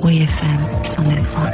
Oui FM 109.3.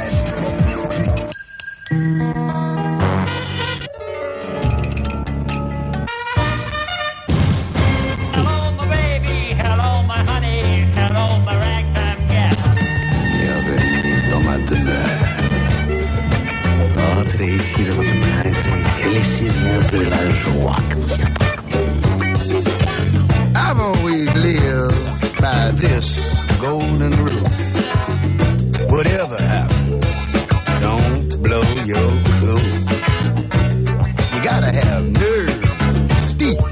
Ici dans votre maison et laissez-moi un peu la joie que nous y apportons. I've always lived by this golden rule. Whatever happens, don't blow your cool. You gotta have nerve and steel.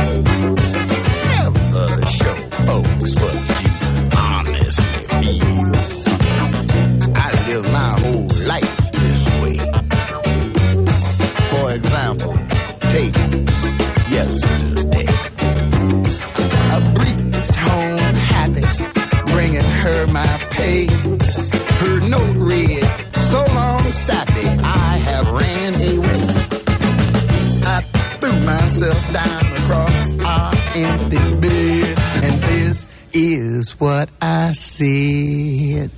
Never show folks what you honestly feel. I live my whole life this way. For example, take yesterday. I breezed home happy, bringing her my pay. Her note read, so long sappy, I have ran away. I threw myself down across our empty bed, and this is what I said.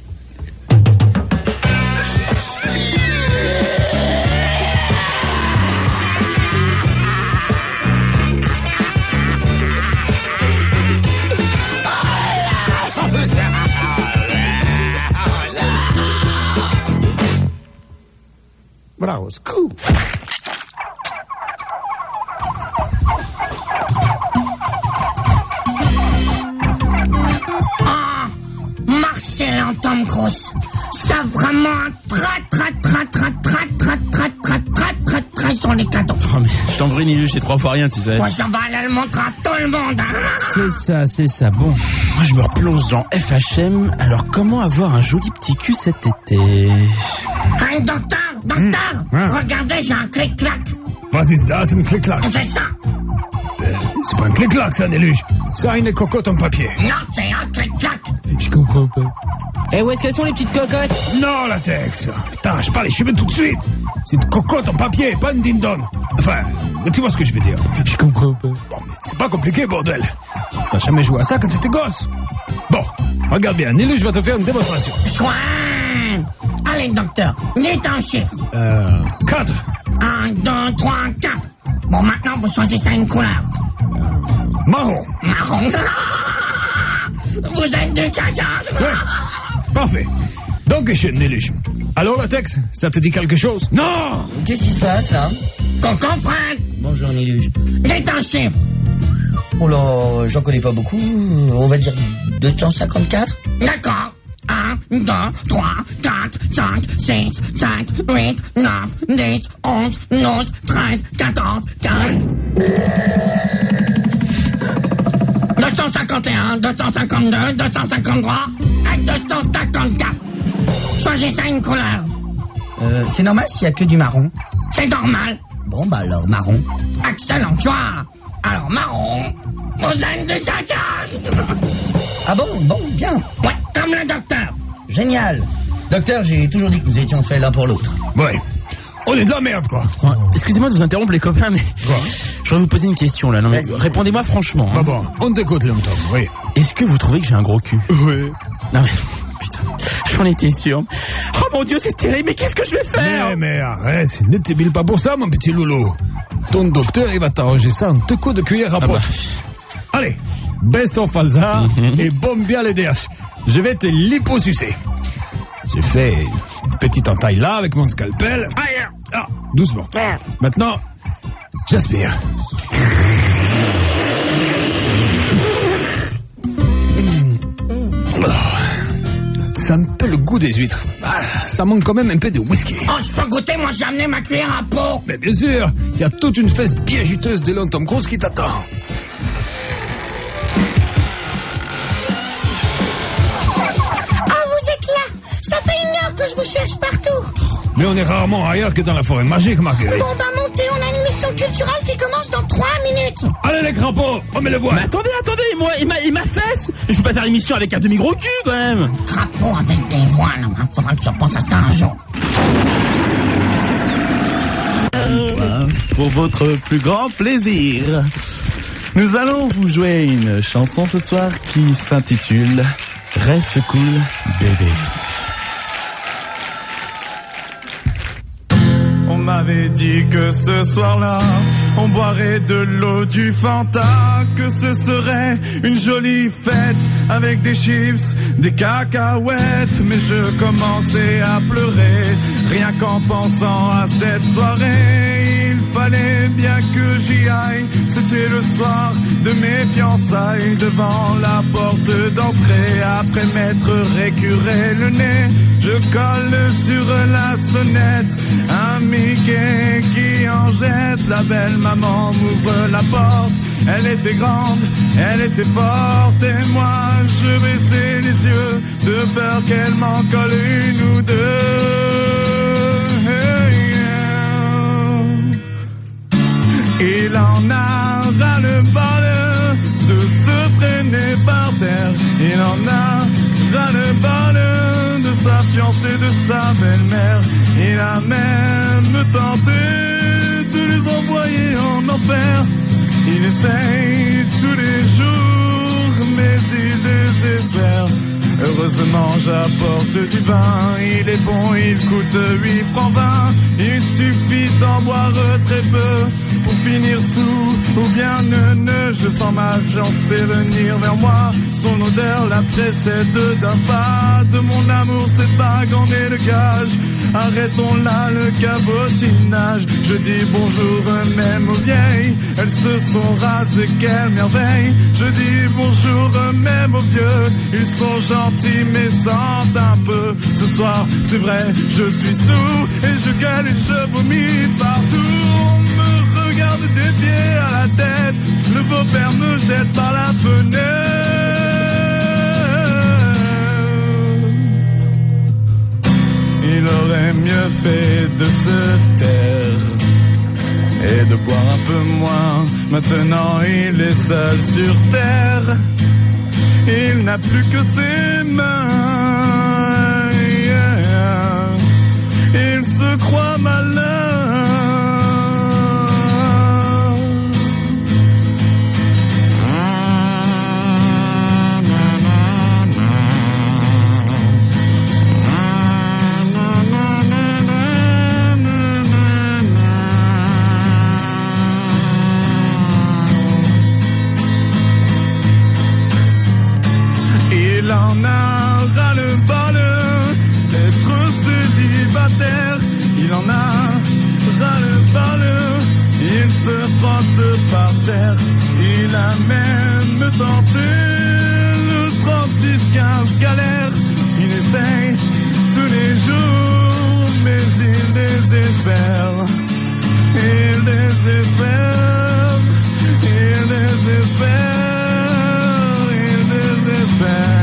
But I was cool. Ah, Marcel et Tom Cruise, ça vraiment très sur les cadeaux. Oh mais je t'en prie Niluche, c'est 3 fois rien, tu sais. Moi ça va aller le montrer à tout le monde. Hein. C'est ça. Bon, moi je me replonge dans FHM. Alors comment avoir un joli petit cul cet été? Hey, docteur, regardez, j'ai un clic-clac. Was ist das, ein Klick-Klack? C'est ça. C'est pas un Klick-Klack, ça, Niluche. Ça, une cocotte en papier. Non, c'est un clic-clac. Je comprends pas. Et où est-ce qu'elles sont les petites cocottes? Non, latex. Putain, je parle les cheveux tout de suite. C'est une cocotte en papier, pas une ding-dong. Enfin, tu vois ce que je veux dire. Je comprends pas. Bon, mais c'est pas compliqué, bordel. T'as jamais joué à ça quand t'étais gosse? Bon, regarde bien, Niluche va te faire une démonstration. Chouin. Allez, docteur, dites un chiffre. 4. 1, 2, 3, 4. Bon, maintenant, vous choisissez une couleur. Marron. Marron. Vous êtes du caca. Ouais, parfait. Donc, chez Niluche. Alors, latex, ça te dit quelque chose? Non! Qu'est-ce qui se passe, là? Coco Fred. Bonjour, Niluche. Dites un chiffre. Oh là, j'en connais pas beaucoup. On va dire 254. D'accord. 1, 2, 3, 4, 5, 6, 7, 8, 9, 10, 11, 12, 13, 14, 15... 251, 252, 253 et 254. Choisissez une couleur. C'est normal s'il y a que du marron? C'est normal. Bon, bah alors, marron. Excellent choix. Alors, marron, vous êtes du caca. Ah bon, bien. Ouais, comme le docteur. Génial. Docteur, j'ai toujours dit que nous étions faits l'un pour l'autre. Ouais. On est de la merde, quoi. Excusez-moi de vous interrompre, les copains, mais Quoi? je voudrais vous poser une question, là. Non, mais répondez-moi franchement. Bah bon, on t'écoute, Tom, oui. Est-ce que vous trouvez que j'ai un gros cul? Oui. Non, mais... Putain, j'en étais sûr. Oh mon Dieu, c'est terrible, mais qu'est-ce que je vais faire? Mais arrête, ne t'ébile pas pour ça, mon petit loulou. Ton docteur, il va t'arranger ça en 2 coups de cuillère à pote. Allez, baisse ton falzar et bombe bien les DH. Je vais te liposucer. J'ai fait une petite entaille là avec mon scalpel. Ah, doucement. Maintenant, j'aspire. Ça me fait le goût des huîtres. Ah, ça manque quand même un peu de whisky. Oh, je peux goûter, moi j'ai amené ma cuillère à peau. Mais bien sûr, il y a toute une fesse bien juteuse de Tom Cruise qui t'attend. Ah, vous êtes là. Ça fait 1 heure que je vous cherche partout. Mais on est rarement ailleurs que dans la forêt magique, Marguerite. Bon, bah montez, on a une mission culturelle qui commence dans 3 minutes. Allez les crapauds, on met le voile. Mais attendez, moi, il m'a fesse. Je peux pas faire émission avec un demi-gros cul, quand même. Crapaud avec des voiles, hein. Faudra que je pense à ça un jour. Pour votre plus grand plaisir, nous allons vous jouer une chanson ce soir qui s'intitule Reste cool, bébé. m'avait dit que ce soir-là, on boirait de l'eau du Fanta, que ce serait une jolie fête avec des chips, des cacahuètes. Mais je commençais à pleurer, rien qu'en pensant à cette soirée. Il fallait bien que j'y aille, c'était le soir de mes fiançailles. Devant la porte d'entrée, après m'être récuré le nez, je colle sur la sonnette un Mickey qui en jette. La belle maman m'ouvre la porte, elle était grande, elle était forte, et moi je baissais les yeux de peur qu'elle m'en colle une ou deux. Il en a ras-le-bol de se traîner par terre. Il en a ras-le-bol de sa fiancée, de sa belle-mère. Il a même tenté de les envoyer en enfer. Il essaye tous les jours, mais il désespère. Heureusement j'apporte du vin, il est bon, il coûte 8 francs 20. Il suffit d'en boire très peu pour finir sous ou bien neuneux. Je sens ma fiancée venir vers moi, son odeur la précède d'un pas. De mon amour cette bague en est le gage, arrêtons là le cabotinage. Je dis bonjour même aux vieilles, elles se sont rasées, quelle merveille. Je dis bonjour même aux vieux, ils sont gentils mais sentent un peu. Ce soir c'est vrai je suis sous et je gueule et je vomis partout. On me regarde des pieds à la tête, le beau-père me jette par la fenêtre. Il aurait mieux fait de se taire et de boire un peu moins. Maintenant il est seul sur terre, il n'a plus que ses mains. Il se croit malin. Il en a ras-le-bol d'être célibataire. Il en a ras-le-bol, il se frotte par terre. Il a même tenté le 36-15 galère. Il essaye tous les jours, mais il désespère. Il désespère, il désespère, il désespère.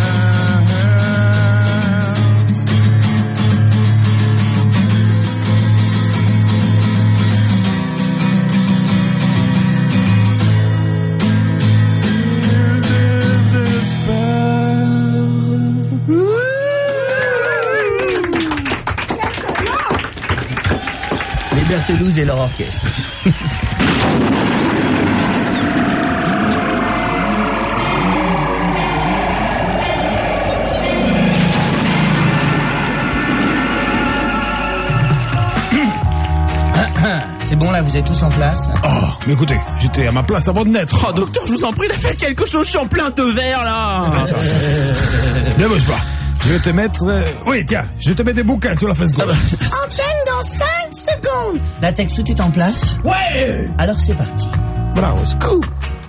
Les Bertelouzes et leur orchestre. C'est bon là, vous êtes tous en place? Oh, mais écoutez, j'étais à ma place avant de naître. Oh, docteur, je vous en prie, faites quelque chose, je suis en plein te verre, là. Attends. Ne bouge pas. Je vais te mettre... Oui, tiens, je vais te mettre des bouquins sur la face gauche. Antenne dans 5 secondes. Latex, tout est en place? Ouais. Alors c'est parti. Bravo, scoop.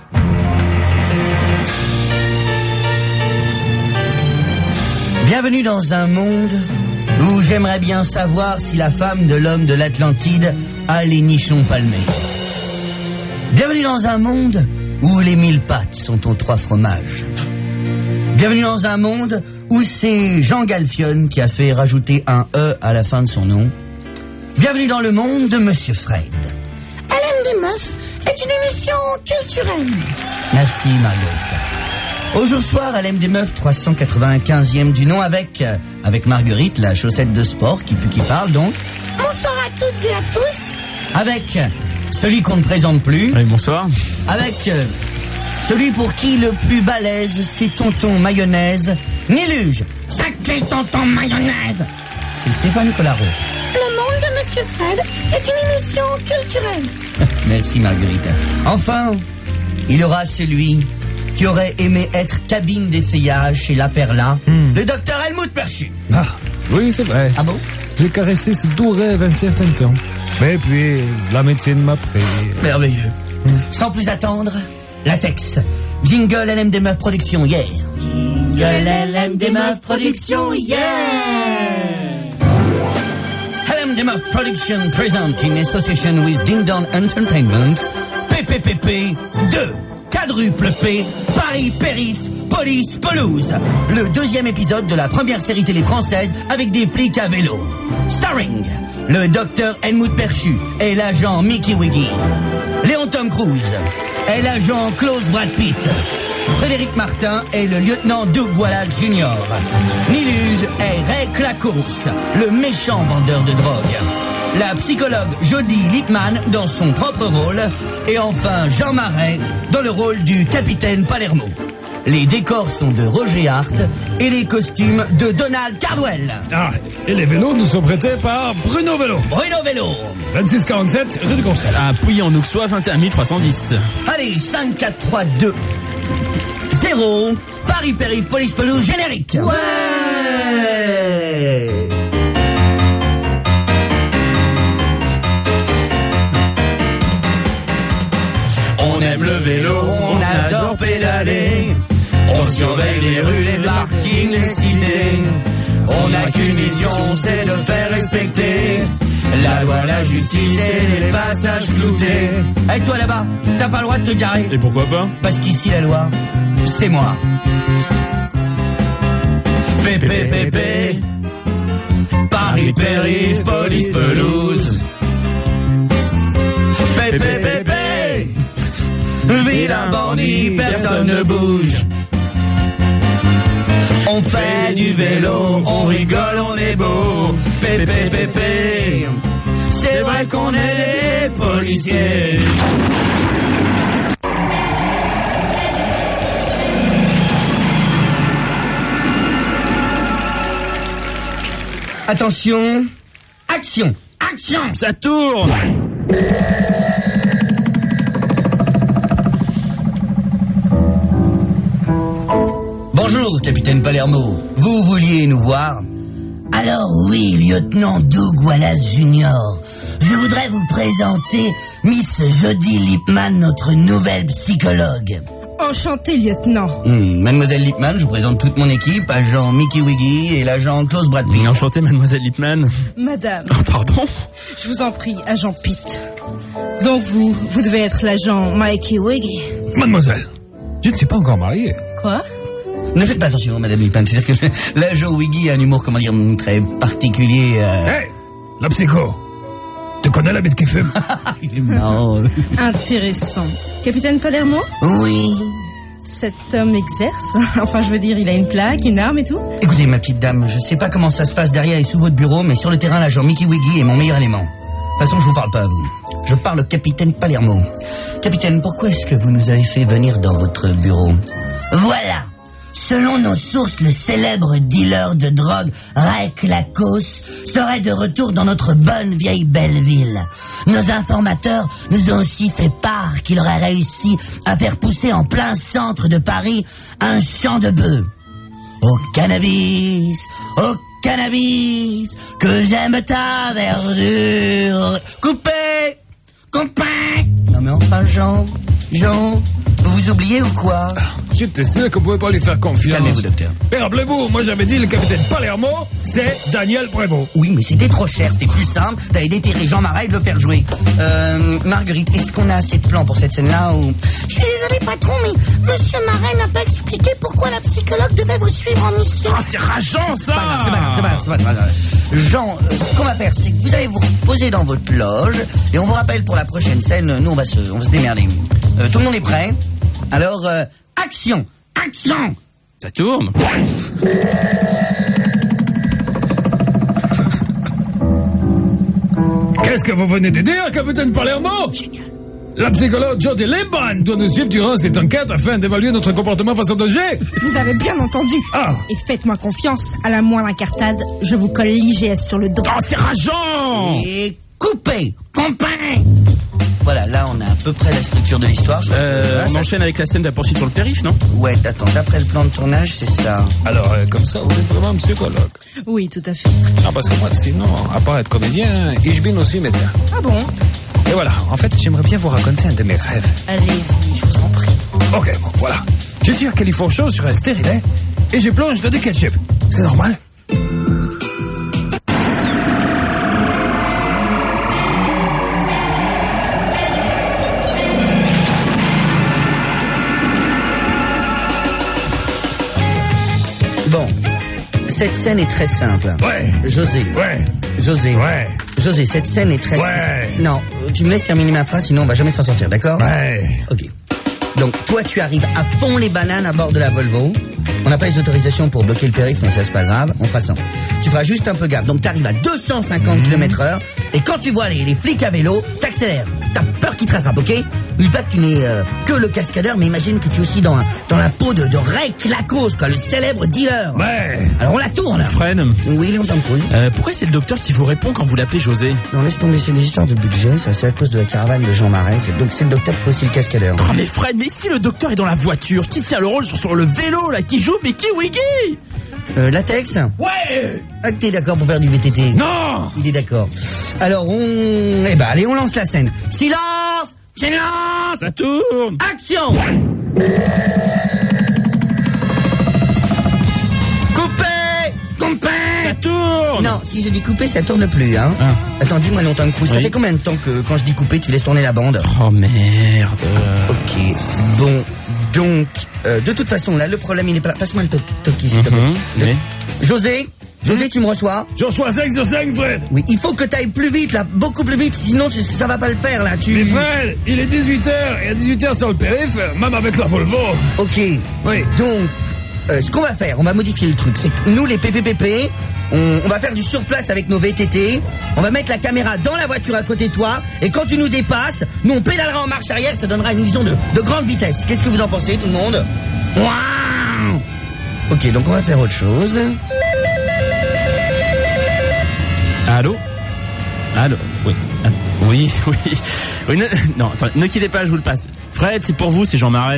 Bienvenue dans un monde où j'aimerais bien savoir si la femme de l'homme de l'Atlantide a les nichons palmés. Bienvenue dans un monde où les 1000 pattes sont aux 3 fromages. Bienvenue dans un monde où c'est Jean Galfionne qui a fait rajouter un E à la fin de son nom. Bienvenue dans le monde de Monsieur Freud. Elle aime des meufs est une émission culturelle. Merci Marguerite. Au jour soir, elle aime des meufs 395e du nom avec Marguerite, la chaussette de sport qui pue qui parle donc. Bonsoir à toutes et à tous. Avec celui qu'on ne présente plus. Oui, bonsoir. Avec celui pour qui le plus balèze, c'est tonton mayonnaise, Niluge. Sacré tonton mayonnaise. C'est Stéphane Collaro. Le monde de Monsieur Fred est une émission culturelle. Merci Marguerite. Enfin, il y aura celui qui aurait aimé être cabine d'essayage chez La Perla, le docteur Helmut Perchu. Ah, oui, c'est vrai. Ah bon? J'ai caressé ce doux rêve un certain temps. Mais puis, la médecine m'a pris. Merveilleux. Sans plus attendre, latex. Jingle LMD Meuf Production, yeah. Jingle LMD Meuf Production, yeah. LMD Meuf Production present in association with Ding Dong Entertainment, PPPP 2, quadruple P, Paris Périph, Police Pelouse. Le deuxième épisode de la première série télé française avec des flics à vélo. Starring le docteur Helmut Perchu et l'agent Mickey Wiggy. Léon Tom Cruise et l'agent Klaus Brad Pitt. Frédéric Martin et le lieutenant Doug Wallace Jr. Niluge et Ray Clacourse, le méchant vendeur de drogue. La psychologue Jodie Lippmann dans son propre rôle. Et enfin Jean Marais dans le rôle du capitaine Palermo. Les décors sont de Roger Hart et les costumes de Donald Cardwell. Ah, et les vélos nous sont prêtés par Bruno Vélo. Bruno Vélo. 2647 rue de Courcelles. À Pouilly-en-Auxois, 21 310. Allez, 5, 4, 3, 2, 0. Paris Périph, Police Pelouse, générique. Ouais. On aime le vélo, on adore pédaler. On surveille les rues, les parkings, les cités. On n'a qu'une mission, c'est de faire respecter la loi, la justice et les passages cloutés. Avec toi là-bas, t'as pas le droit de te garer. Et pourquoi pas? Parce qu'ici la loi, c'est moi. PPPP, Paris Périph, Police Pelouse. PPPP, vilain bandit, personne ne bouge. On fait du vélo, on rigole, on est beau. PPPP, c'est vrai qu'on est des policiers. Attention, action, action. Ça tourne. Bonjour, capitaine Palermo. Vous vouliez nous voir? Alors oui, lieutenant Doug Wallace Jr. Je voudrais vous présenter Miss Jodie Lippmann, notre nouvelle psychologue. Enchanté, lieutenant. Mademoiselle Lippmann, je vous présente toute mon équipe, agent Mickey Wiggy et l'agent Klaus Brad Pitt. Enchanté, mademoiselle Lippmann. Madame. Oh, pardon. Je vous en prie, agent Pitt. Donc vous devez être l'agent Mikey Wiggy. Mademoiselle, je ne suis pas encore marié. Quoi? Ne faites pas attention, madame Lippmann, c'est-à-dire que l'agent Wiggy a un humour, comment dire, très particulier. Hey, la psycho. Tu connais la bête qui fume? Il est marrant. Intéressant. Capitaine Palermo? Oui. Cet homme exerce? Enfin, je veux dire, il a une plaque, une arme et tout? Écoutez, ma petite dame, je sais pas comment ça se passe derrière et sous votre bureau, mais sur le terrain, l'agent Mickey Wiggy est mon meilleur élément. De toute façon, je vous parle pas à vous. Je parle au capitaine Palermo. Capitaine, pourquoi est-ce que vous nous avez fait venir dans votre bureau? Voilà. Selon nos sources, le célèbre dealer de drogue Ray Clacourse serait de retour dans notre bonne vieille Belleville. Nos informateurs nous ont aussi fait part qu'il aurait réussi à faire pousser en plein centre de Paris un champ de bœufs. Au cannabis, que j'aime ta verdure. Coupez! Non mais enfin, Jean, vous oubliez ou quoi? J'étais sûr qu'on pouvait pas lui faire confiance. Calmez-vous, docteur. Mais rappelez-vous, moi j'avais dit le capitaine Palermo, c'est Daniel Prévost. Oui, mais c'était trop cher, c'était plus simple d'aller déterrer Jean Marais et de le faire jouer. Marguerite, est-ce qu'on a assez de plans pour cette scène-là ou... Je suis désolé, patron, mais Monsieur Marais n'a pas expliqué pourquoi la psychologue devait vous suivre en mission. Ah, c'est rageant, ça. C'est pas grave. Jean, ce qu'on va faire, c'est que vous allez vous reposer dans votre loge et on vous rappelle pour la prochaine scène, nous on va se démerder. Tout le monde est prêt? Alors, action! Ça tourne. Qu'est-ce que vous venez de dire, capitaine Palermo? Génial. La psychologue Jodie Liban doit nous suivre durant cette enquête afin d'évaluer notre comportement face au danger. Vous avez bien entendu. Ah. Et faites-moi confiance, à la moindre incartade, je vous colle l'IGS sur le dos. Oh, c'est rageant! Et coupé. Copain. Voilà, là on a à peu près la structure de l'histoire. On enchaîne avec la scène de la poursuite sur le périph', non? Ouais, attends, d'après le plan de tournage, c'est ça. Alors, comme ça, vous êtes vraiment un psychologue. Oui, tout à fait. Ah, parce que moi, sinon, à part être comédien, ich bin aussi médecin. Ah bon? Et voilà, en fait, j'aimerais bien vous raconter un de mes rêves. Allez-y, je vous en prie. Ok, bon, voilà. Je suis à Califourchon sur un stérilet et je plonge dans du ketchup. C'est normal? Bon, cette scène est très simple. Ouais. José. Ouais. José. Ouais. José, cette scène est très Ouais. simple. Non, tu me laisses terminer ma phrase, sinon on va jamais s'en sortir, d'accord? Ouais. Ok. Donc, toi, tu arrives à fond les bananes à bord de la Volvo. On n'a pas les autorisations pour bloquer le périph', mais ça, c'est pas grave. On fera ça. Tu feras juste un peu gaffe. Donc, t'arrives à 250 km/h. Et quand tu vois les flics à vélo, t'accélères. T'as peur qu'ils te rattrapent, ok? N'oublie pas que tu n'es que le cascadeur, mais imagine que tu es aussi dans la peau de Ray Lacoste, quoi, le célèbre dealer. Ouais. Alors, on la tourne. Fred, Oui, Léon Tancoul. pourquoi c'est le docteur qui vous répond quand vous l'appelez José? Non, laisse tomber, c'est des histoires de budget. Ça, c'est à cause de la caravane de Jean Marais. Donc, c'est le docteur qui fait aussi le cascadeur. Oh mais Fred, mais si le docteur est dans la voiture, qui tient le rôle sur le vélo là, qui joue Mickey Wiggy? Latex? Ouais. Ah, que t'es d'accord pour faire du VTT? Non. Il est d'accord. Alors, allez, on lance la scène. Silence! Silence! Ça tourne. Action! Coupé! Coupé! Ça tourne. Non, si je dis coupé, ça tourne plus, hein. Ah. Attends, dis-moi longtemps de coup. Ça Oui. fait combien de temps que, quand je dis coupé, tu laisses tourner la bande? Oh merde. Ok, bon, donc, de toute façon, là, le problème, il est pas là. Passe-moi le toki, s'il te plaît. Oui. José, tu me reçois? Je reçois 5 sur 5, Fred. Oui, il faut que t'ailles plus vite, là, beaucoup plus vite, sinon ça va pas le faire, là, Mais Fred, il est 18h, et à 18h sur le périph', même avec la Volvo. Ok. Oui. Donc, ce qu'on va faire, on va modifier le truc, c'est que nous, les PPPP, on va faire du surplace avec nos VTT, on va mettre la caméra dans la voiture à côté de toi, et quand tu nous dépasses, nous on pédalera en marche arrière, ça donnera une illusion de grande vitesse. Qu'est-ce que vous en pensez, tout le monde? Waouh! Ok, donc on va faire autre chose. Allô? Allô? Oui. Oui, oui. Oui, non, attends, ne quittez pas, je vous le passe. Fred, c'est pour vous, c'est Jean Marais.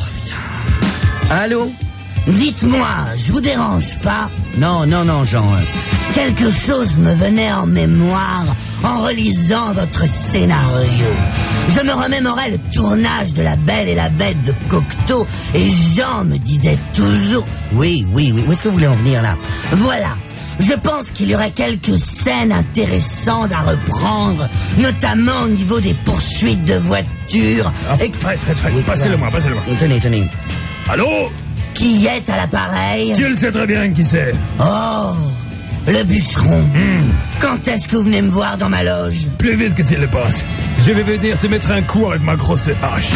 Allô? Dites-moi, je vous dérange pas? Non, Jean. Quelque chose me venait en mémoire en relisant votre scénario. Je me remémorais le tournage de La Belle et la Bête de Cocteau et Jean me disait toujours... Oui. Où est-ce que vous voulez en venir, là? Voilà. Je pense qu'il y aurait quelques scènes intéressantes à reprendre, notamment au niveau des poursuites de voitures. Et... Fred, oui, passez-le-moi. Tenez. Allô? Qui est à l'appareil? Tu le sais très bien qui c'est. Oh, le bûcheron. Quand est-ce que vous venez me voir dans ma loge? Plus vite que tu le passes. Je vais venir te mettre un coup avec ma grosse hache.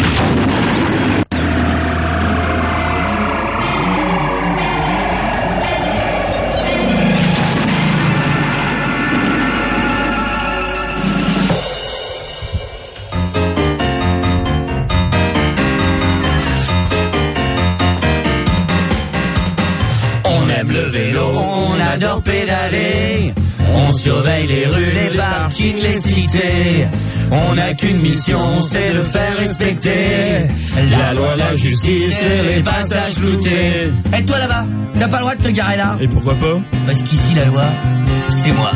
Le vélo, on adore pédaler. On surveille les rues, les parkings, les cités. On n'a qu'une mission, c'est de faire respecter la loi, la justice et les passages floutés. Et toi là-bas, t'as pas le droit de te garer là? Et pourquoi pas? Parce qu'ici la loi, c'est moi.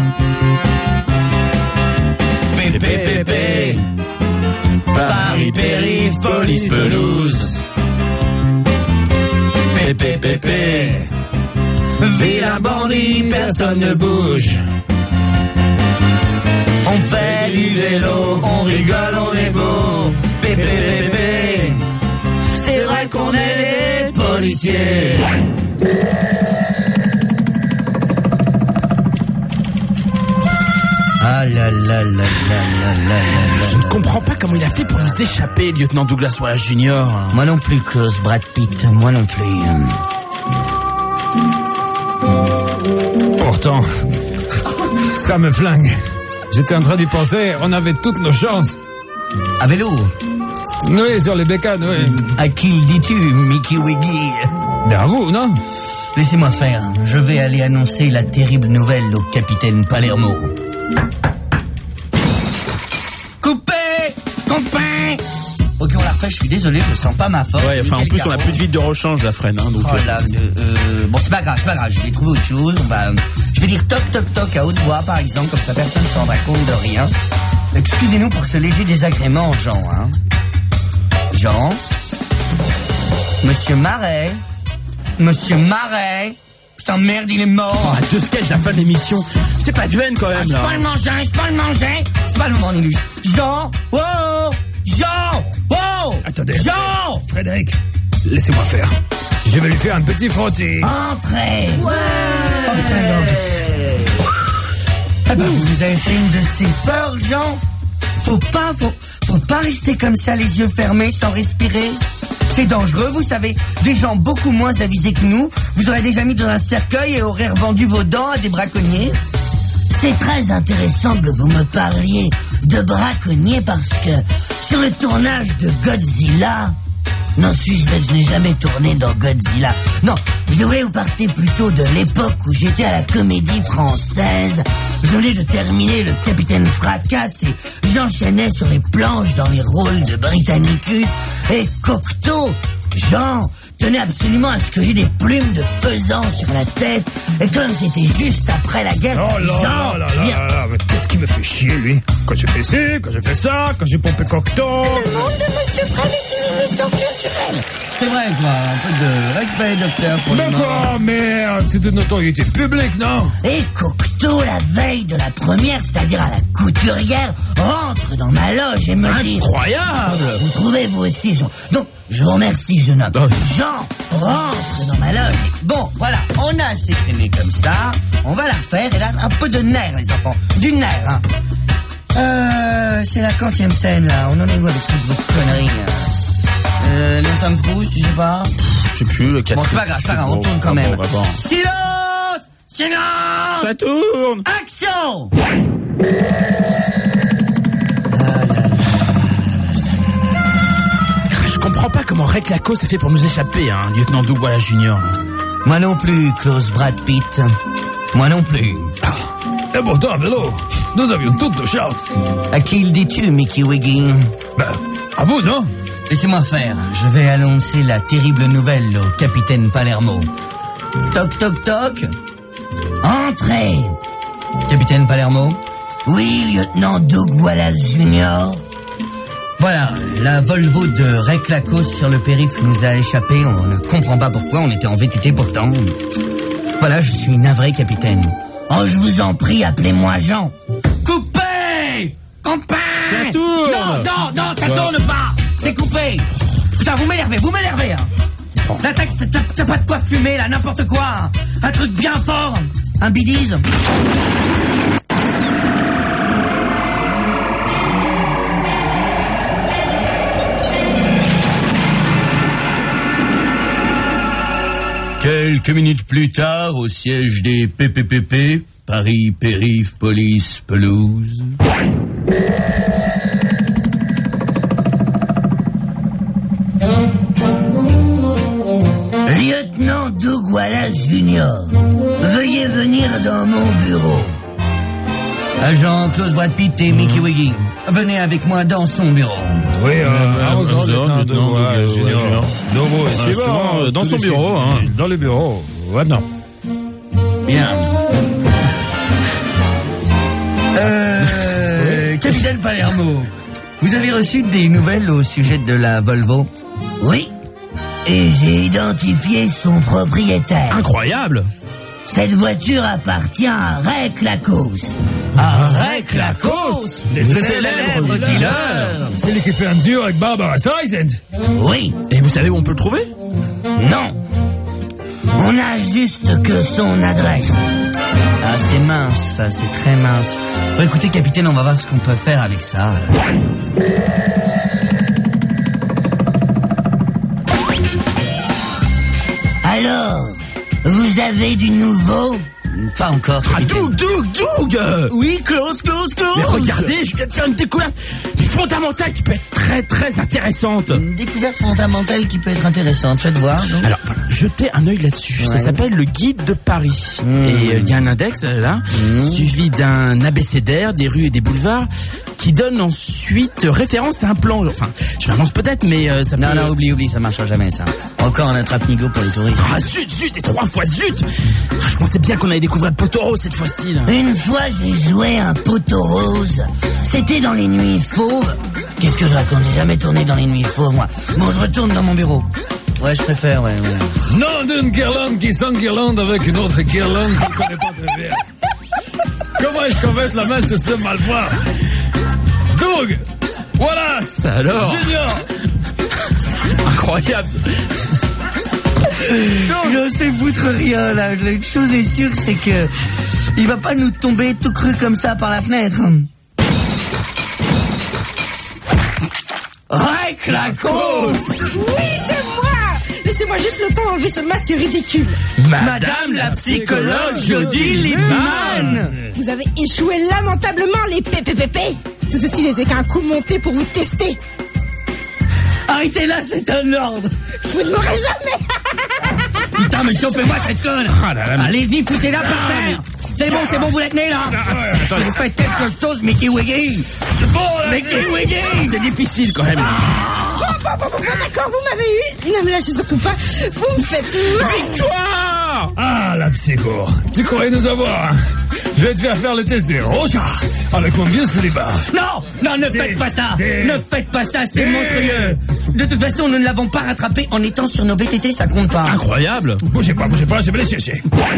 PPPP, Paris périph', police pelouse. PPPP, vilain bandit, personne ne bouge. On fait du vélo, on rigole, on est beau. PPPP, c'est vrai qu'on est les policiers. Ah là là. Je ne comprends pas comment il a fait pour nous échapper, lieutenant Douglas Wallace Jr. Moi non plus, Klaus Brad Pitt, moi non plus. Pourtant, ça me flingue. J'étais en train d'y penser, on avait toutes nos chances. À vélo? Oui, sur les bécanes, oui. À qui le dis-tu, Mickey Wiggy? Mais à vous, non? Laissez-moi faire. Je vais aller annoncer la terrible nouvelle au capitaine Palermo. Coupé! Copain! Ok, on la refait, je suis désolé, je sens pas ma force. Ouais, enfin, en plus, on a plus de vide de rechange, la freine, hein, donc. Oh là, bon, c'est pas grave, je vais trouver autre chose. Je vais dire toc toc toc à haute voix, par exemple, comme ça personne ne s'en rendra compte de rien. Excusez-nous pour ce léger désagrément, Jean, hein. Jean? Monsieur Marais? Monsieur Marais? Putain, merde, il est mort. À 2 sketchs, la fin de l'émission. C'est pas de veine, quand même, là. Je peux le manger. C'est pas le moment, Niluche. Jean! Oh! Jean! Oh! Attendez. Jean! Frédéric, laissez-moi faire. Je vais lui faire un petit frottis. Entrez. Oh putain, non. Ah bah, vous nous avez fait une de ces peurs, Jean. Faut pas rester comme ça, les yeux fermés, sans respirer. C'est dangereux, vous savez. Des gens beaucoup moins avisés que nous vous auraient déjà mis dans un cercueil et auraient revendu vos dents à des braconniers. C'est très intéressant que vous me parliez de braconniers parce que sur le tournage de Godzilla... Non, suis-je bête, je n'ai jamais tourné dans Godzilla. Non, je voulais vous parler plutôt de l'époque où j'étais à la Comédie Française. Je venais de terminer le Capitaine Fracasse et j'enchaînais sur les planches dans les rôles de Britannicus et Cocteau. Jean tenait absolument à ce que j'ai des plumes de faisan sur la tête. Et comme c'était juste après la guerre... Oh là Jean, là, mais qu'est-ce qui me fait chier, lui? Quand j'ai fait ci, quand j'ai fait ça, quand j'ai pompé Cocteau... Le monde de Monsieur Fred est une émission culturelle. C'est vrai, quoi. Un peu de respect, docteur, pour les morts. D'accord, merde, c'est de notoriété publique, non? Et Cocteau, la veille de la première, c'est-à-dire à la couturière, rentre dans ma loge et me dit... Incroyable! Vous trouvez, vous aussi, Jean? Donc, je vous remercie, jeune homme. Jean rentre dans ma loge. Bon, voilà, on a assez traîné comme ça. On va la refaire, et là, un peu de nerf, les enfants. Du nerf, hein. C'est la 40e scène, là. On en est où avec toutes vos conneries, les Tom Cruise, tu sais pas? Je sais plus, le 4. Bon, c'est pas grave, on tourne quand même. Silence! Silence! Ça tourne! Action! Je comprends pas comment Rec Lacoste a fait pour nous échapper, hein, lieutenant Douglas Junior. Moi non plus, Klaus Brad Pitt. Moi non plus. Et pourtant, à vélo, nous avions toutes nos chances. À qui le dis-tu, Mickey Wiggy? Ben, à vous, non? Laissez-moi faire. Je vais annoncer la terrible nouvelle au capitaine Palermo. Toc, toc, toc. Entrez! Capitaine Palermo? Oui, lieutenant Doug Wallace Jr. Voilà, la Volvo de Rec Lacoste sur le périph' nous a échappé. On ne comprend pas pourquoi, on était en VTT pourtant. Voilà, je suis navré, capitaine. Oh, je vous en prie, appelez-moi Jean. Coupé! Compagnie! Ça tourne! Non, ça tourne pas! C'est coupé! Putain, vous m'énervez, hein! Là, t'as pas de quoi fumer, là, n'importe quoi! Hein. Un truc bien fort! Un bidis! Quelques minutes plus tard, au siège des PPPP, Paris, Périph, Police, Pelouse. Lieutenant Doug Wallace Jr. Veuillez venir dans mon bureau. Agent Klaus Brad Pitt et Mickey Wiggy, venez avec moi dans son bureau. Oui, lieutenant Doug Junior. Dans son bureau, hein. Dans le bureau, maintenant. Bien. Capitaine Palermo, vous avez reçu des nouvelles au sujet de la Volvo? Oui. Et j'ai identifié son propriétaire. Incroyable! Cette voiture appartient à Rec Lacoste. À Rec Lacoste, Les célèbres dealers. C'est lui qui fait un duo avec Barbara Streisand. Oui. Et vous savez où on peut le trouver? Non. On n'a juste que son adresse. Ah, c'est mince, ça, c'est très mince. Bon, écoutez, capitaine, on va voir ce qu'on peut faire avec ça. Alors, vous avez du nouveau? Pas encore. Ah, Doug Oui, close. Mais regardez, je viens de faire une découverte fondamentale qui peut être très très intéressante. Une découverte fondamentale qui peut être intéressante. Faites voir. Donc. Alors, jetez un œil là-dessus. Ouais. Ça s'appelle le guide de Paris. Et il y a un index là, suivi d'un abécédaire, des rues et des boulevards, qui donne ensuite référence à un plan. Enfin, je m'avance peut-être, mais ça peut... Non, oublie, ça marchera jamais, ça. Encore un attrape-nigo pour les touristes. Ah, zut, et 3 fois zut. Ah, je pensais bien qu'on allait découvrir le poteau rose cette fois-ci, là. Une fois, j'ai joué un poteau rose. C'était dans les nuits fauves. Qu'est-ce que je raconte? J'ai jamais tourné dans les nuits fauves, moi. Bon, je retourne dans mon bureau. Ouais, je préfère, ouais. Non d'une guirlande qui s'enguirlande avec une autre guirlande qui ne connaît pas très bien. Comment est-ce qu'on va être la main sur ce malfoire? Doug! Voilà! Ça alors? Junior! Incroyable! Je sais foutre rien, là. Une chose est sûre, c'est que... il va pas nous tomber tout cru comme ça par la fenêtre. Réclacos! Oui, c'est moi. Laissez-moi juste le temps d'enlever ce masque ridicule. Madame la psychologue Jody Lippmann! Vous avez échoué lamentablement, les PPPP. Tout ceci n'était qu'un coup monté pour vous tester. Arrêtez là, c'est un ordre. Vous ne m'aurez jamais. Putain, mais chopez-moi cette conne. Allez-y, foutez-la par terre. C'est bon, vous la tenez là. Vous faites quelque chose, Mickey Wiggy. Mickey Wiggy. C'est difficile quand même. Bon, d'accord, vous m'avez eu. Ne me lâchez surtout pas. Vous me faites mal. Victoire! Ah, la psycho. Tu croyais nous avoir, hein? Je vais te faire le test des rojards avec mon vieux célibat. Non, ne faites pas ça. Ne faites pas ça, c'est monstrueux. De toute façon, nous ne l'avons pas rattrapé en étant sur nos VTT, ça compte pas. Incroyable! Bougez pas, je vais les chercher.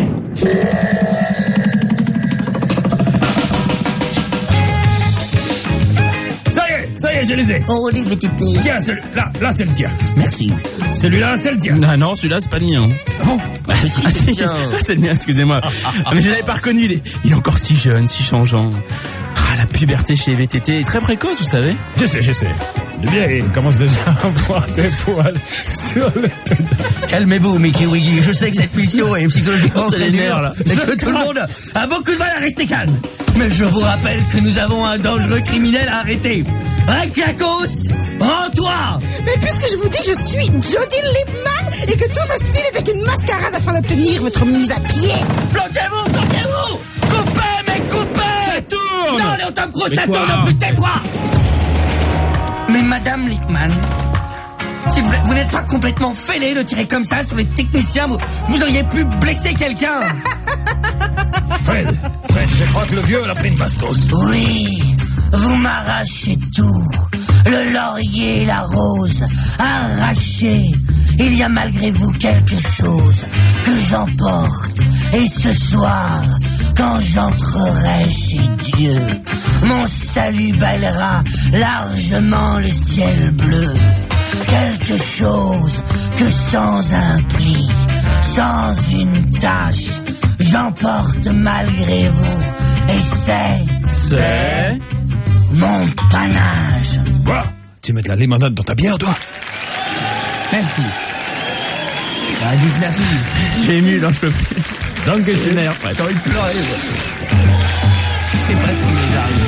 Ça y est, je les ai. Oh, les VTT. Tiens, celui-là, c'est le tien. Merci. Celui-là, c'est le tien. Ah non, celui-là, c'est pas le mien. Non. Ah, c'est le mien, excusez-moi. Mais je l'avais pas reconnu, il est encore si jeune, si changeant. Ah, la puberté chez les VTT est très précoce, vous savez. Je sais. Le bien, il commence déjà à avoir des poils sur le pédale. Calmez-vous, Mickey Wiggy. Je sais que cette mission est psychologiquement C'est très les dure nerfs, là. et que tout le monde a beaucoup de mal à rester calme. Mais je vous rappelle que nous avons un dangereux criminel à arrêter. Réclacos, rends-toi. Mais puisque je vous dis, je suis Jody Lippmann et que tout ceci n'était qu'une mascarade afin d'obtenir votre mise à pied. Planquez-vous. Coupez, mec, coupez. Ça tourne. Non, les Tom Cruise, Mais ça quoi? tourne, plus tais-toi. Mais Madame Lippmann, si vous n'êtes pas complètement fêlée de tirer comme ça sur les techniciens, vous auriez pu blesser quelqu'un. Fred, je crois que le vieux, a pris une bastos. Oui, vous m'arrachez tout. Le laurier et la rose, arrachés. Il y a malgré vous quelque chose que j'emporte. Et ce soir, quand j'entrerai chez Dieu, mon salut baillera largement le ciel bleu. Quelque chose que sans un pli, sans une tache, j'emporte malgré vous. Et c'est mon panache. Quoi? Tu mets de la limonade dans ta bière, toi? Merci. Ah, dites merci. J'ai ému, là, je peux plus. Dankeschön. J'ai envie de pleurer. C'est pas tout, mais j'arrive.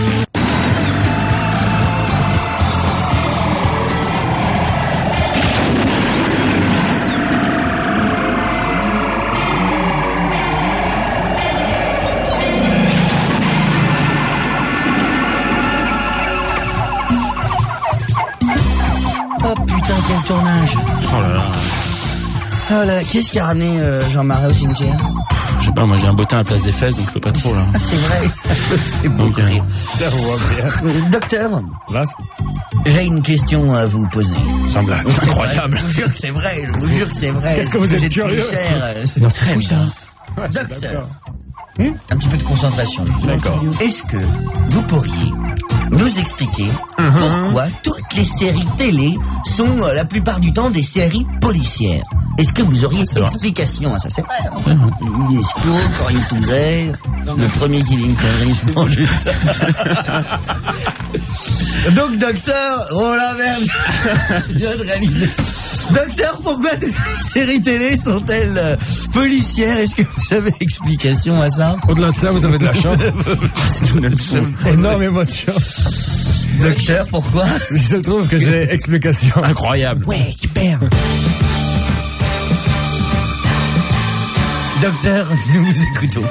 Oh putain, quel tournage. Oh là là. Oh là, qu'est-ce qui a ramené Jean-Marie au cimetière? Je sais pas, moi j'ai un bottin à la place des fesses, donc je peux pas trop, là. Ah, c'est vrai. C'est beau. Donc, Ça voit bien. Docteur, Là, j'ai une question à vous poser. semble Incroyable. Je vous jure que c'est vrai, je vous jure que c'est vrai. Qu'est-ce que vous êtes J'ai curieux? plus cher, Non, c'est très ça. Ouais, Docteur, un petit peu de concentration. D'accord. Est-ce que vous pourriez nous expliquer pourquoi toutes les séries télé sont la plupart du temps des séries policières? Est-ce que vous auriez C'est vrai. explication à ça? C'est vrai. Escroc, Corinne Touzet, le premier qui dit une connerie, c'est bon, juste. Donc, docteur, Roland Verge, je viens de réaliser Docteur, pourquoi toutes les séries télé sont-elles policières? Est-ce que vous avez explication à ça? Au-delà de ça, vous avez de la chance. Énormément de chance. Docteur, pourquoi? Il se trouve que j'ai explication. Incroyable. Ouais, super. Docteur, nous vous écoutons.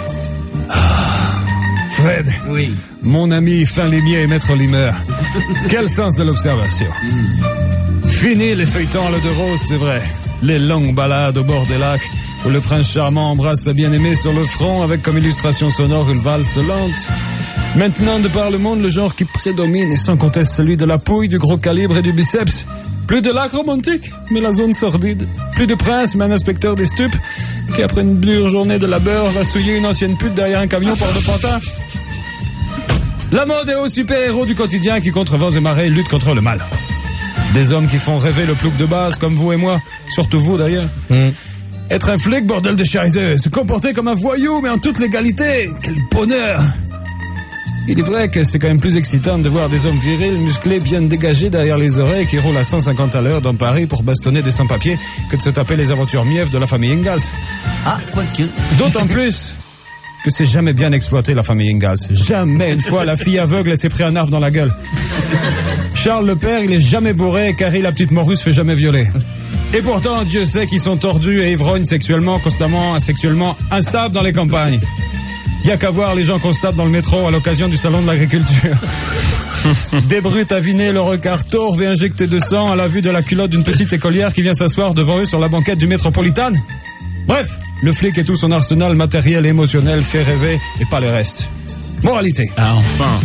Fred. Oui. Mon ami fin limier et maître limeur. Quel sens de l'observation. Fini les feuilletons à l'eau de rose, c'est vrai. Les longues balades au bord des lacs où le prince charmant embrasse sa bien-aimée sur le front avec comme illustration sonore une valse lente. Maintenant, de par le monde, le genre qui prédomine est sans conteste celui de la pouille, du gros calibre et du biceps. Plus de lac romantique, mais la zone sordide. Plus de prince, mais un inspecteur des stupes qui, après une dure journée de labeur, va souiller une ancienne pute derrière un camion port de Pantin. La mode est aux super-héros du quotidien qui, contre vents et marées, luttent contre le mal. Des hommes qui font rêver le plouc de base, comme vous et moi. Surtout vous, d'ailleurs. Être un flic, bordel de chariseux. Se comporter comme un voyou, mais en toute légalité. Quel bonheur. Il est vrai que c'est quand même plus excitant de voir des hommes virils, musclés, bien dégagés derrière les oreilles qui roulent à 150 à l'heure dans Paris pour bastonner des sans-papiers que de se taper les aventures mièvres de la famille Ingalls. Ah, quoique. D'autant plus que c'est jamais bien exploité, la famille Ingalls. Jamais. Une fois, la fille aveugle, elle s'est pris un arbre dans la gueule. Charles le père, il est jamais bourré et Carrie, la petite morue, se fait jamais violer. Et pourtant, Dieu sait qu'ils sont tordus et ivrognes sexuellement, constamment, asexuellement, instables dans les campagnes. Y a qu'à voir les gens qu'on se tape dans le métro à l'occasion du salon de l'agriculture. Des brutes avinées, le regard torve et injecté de sang à la vue de la culotte d'une petite écolière qui vient s'asseoir devant eux sur la banquette du Métropolitan. Bref, le flic et tout son arsenal matériel et émotionnel fait rêver et pas le reste. Moralité. Ah, enfin.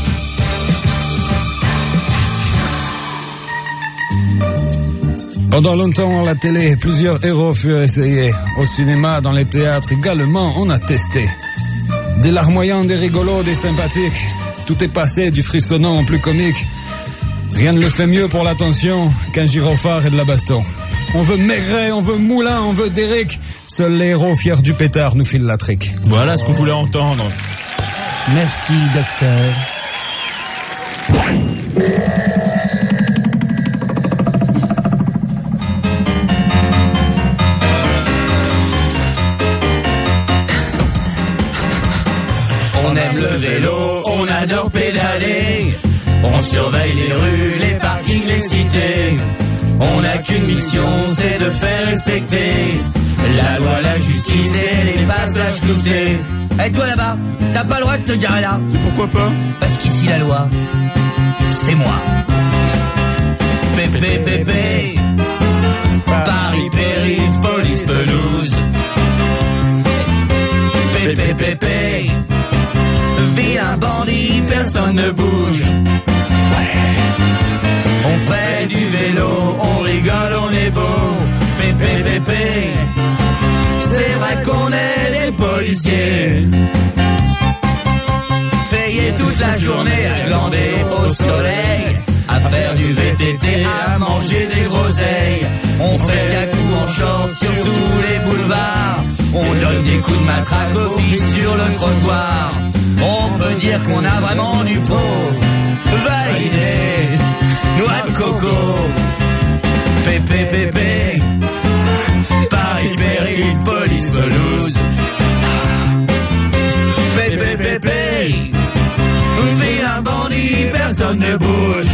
Pendant longtemps, à la télé, plusieurs héros furent essayés. Au cinéma, dans les théâtres également, on a testé. Des larmoyants, des rigolos, des sympathiques. Tout est passé du frissonnant au plus comique. Rien ne le fait mieux pour l'attention qu'un gyrophare et de la baston. On veut Maigret, on veut Moulin, on veut Derrick. Seuls les héros fiers du pétard nous filent la trique. Voilà ce qu'on voulait entendre. Merci, docteur. On aime le vélo, on adore pédaler. On surveille les rues, les parkings, les cités. On n'a qu'une mission, c'est de faire respecter la loi, la justice et les passages cloutés. Et toi là-bas, t'as pas le droit de te garer là. Pourquoi pas? Parce qu'ici la loi, c'est moi. Pépé, pépé, Paris, périph', police, pelouse. Pépé, pépé, vilain bandit, personne ne bouge. On fait du vélo, on rigole, on est beau. Pépé, pépé, c'est vrai qu'on est des policiers. Payés toute la journée à glander au soleil, à faire du VTT, à manger des groseilles. On fait cacou en short sur tous les boulevards. On donne des coups de matraque aux filles sur le trottoir. On peut dire qu'on a vraiment du pot. Validé, noix de coco. Pépé, pépé, Paris, périph', police, pelouse. Pépé, pépé, vilain bandit, personne ne bouge.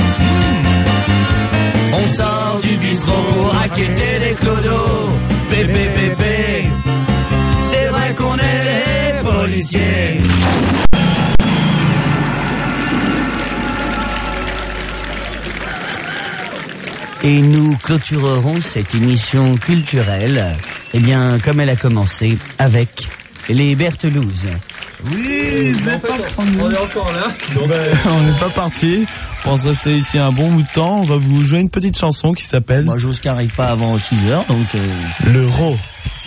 On sort du bistrot pour raqueter des clodos. Pépé, pépé, c'est vrai qu'on est les policiers. Et nous clôturerons cette émission culturelle, eh bien, comme elle a commencé, avec les Bertelouzes. Oui, on est encore là. On n'est pas parti. On pense rester ici un bon bout de temps. On va vous jouer une petite chanson qui s'appelle... Moi, j'ose qui n'arrive pas avant 6h, donc... L'euro.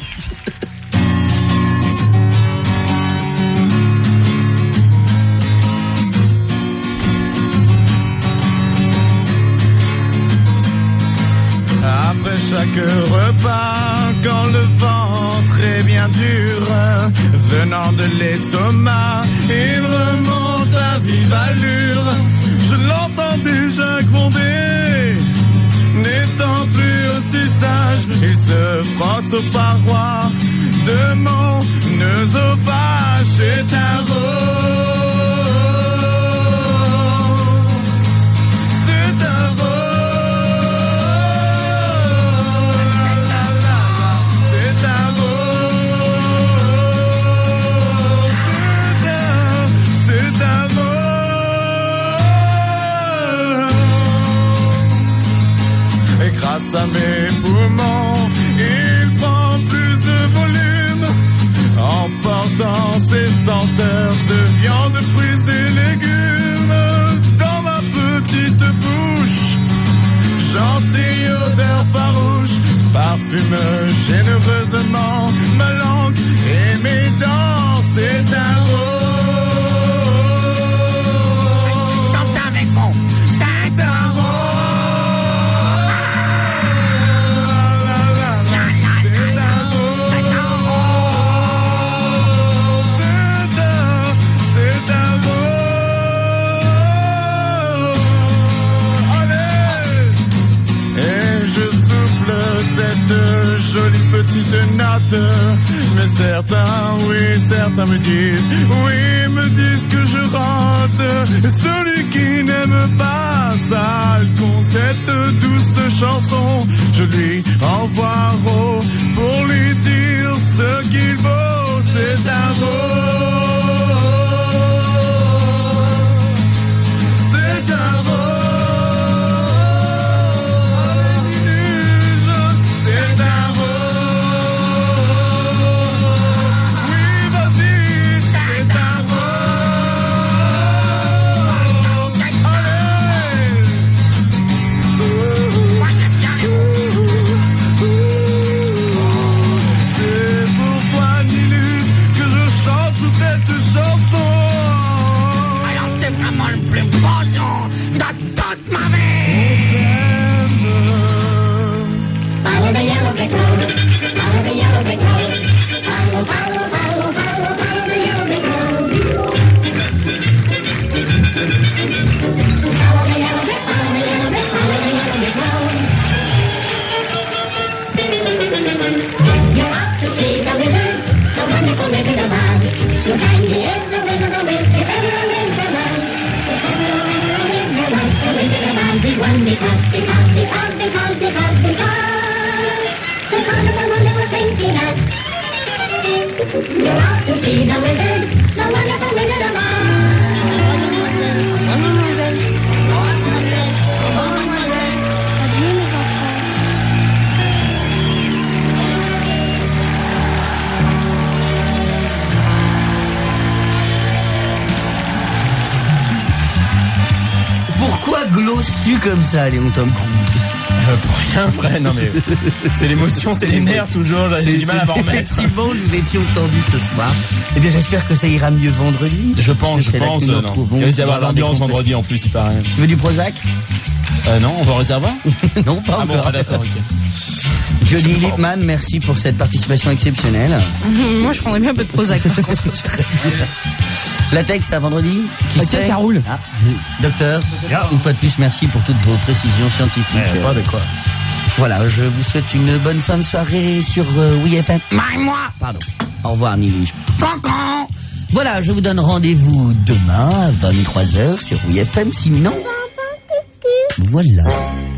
Après chaque repas, quand le ventre est bien dur, venant de l'estomac, il remonte à vive allure. Je l'entends déjà gronder, n'étant plus si sage, il se frotte aux parois de mon œsophage. C'est un rose. C'est un rose. C'est un rose. C'est un rose. Et grâce à mes poumons, il prend plus de volume en portant ses senteurs de viande, fruits et légumes dans ma petite bouche. Gentille odeur farouche parfume généreusement ma langue et mes dents. C'est un rose. Chante avec moi. C'est un rose. Cette jolie petite natte. Mais certains, oui, certains me disent, oui, me disent que je rate. Celui qui n'aime pas ça, con cette douce chanson, je lui envoie un rose pour lui dire ce qu'il vaut. C'est un rose. C'est un rose. Pourquoi glosses-tu comme ça, Léon Tom Cruise? Pour rien, frère, non mais c'est l'émotion, c'est les nerfs toujours, j'ai du mal à m'en remettre. Effectivement, nous étions tendus ce soir. Eh bien, j'espère que ça ira mieux vendredi. Je pense, non. Il va y avoir l'ambiance vendredi en plus, il paraît. Tu veux du Prozac? Non, on va au réservoir? Non, pas encore. Bon, d'accord, ok. Jody Lippmann, merci pour cette participation exceptionnelle. Moi, je prendrais bien un peu de Prozac. La texte à vendredi. Qui c'est? Caroule. Docteur, une fois de plus, merci pour toutes vos précisions scientifiques. Pas de quoi. Voilà, je vous souhaite une bonne fin de soirée sur WeFM. Moi. Pardon. Au revoir, Nilige. Cancan. Voilà, je vous donne rendez-vous demain à 23h sur WeFM. Sinon, voilà.